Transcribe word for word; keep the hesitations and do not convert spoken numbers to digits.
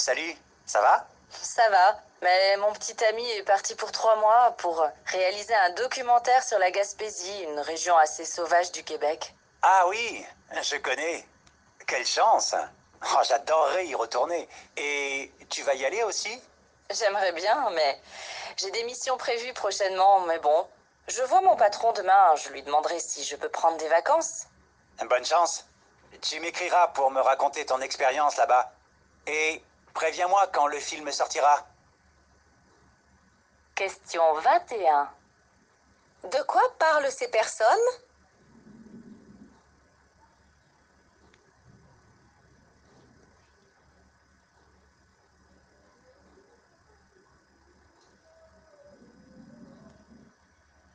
Salut, ça va? Ça va, mais mon petit ami est parti pour trois mois pour réaliser un documentaire sur la Gaspésie, une région assez sauvage du Québec. Ah oui, je connais. Quelle chance! Oh, j'adorerais y retourner. Et tu vas y aller aussi? J'aimerais bien, mais j'ai des missions prévues prochainement, mais bon. Je vois mon patron demain, je lui demanderai si je peux prendre des vacances. Bonne chance. Tu m'écriras pour me raconter ton expérience là-bas. Et préviens-moi quand le film sortira. Question vingt et un. De quoi parlent ces personnes?